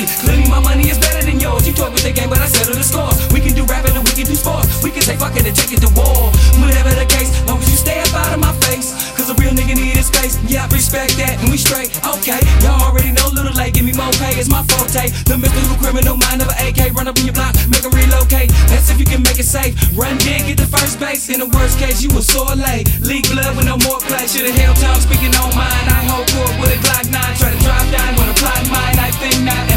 you. Clearly my money is better than yours. You talk with the game, but I settle the scores. We can do rapping and we can do sports. We can say fucking and take it to war. Whatever the case, long as you stay up out of my face. Cause a real nigga need his space. Yeah, I respect that, and we straight. Okay, y'all already know Little Lake, give me more pay, it's my forte. The mystical criminal mind of an AK, run up in your block, make them relocate. That's if you can make it safe. Run dead, get the first base. In the worst case, you a sore lay. Leak blood with no more play. Should've held time speaking on mine. I hold court with a Glock 9, try to drive down when I plot mine. I think not.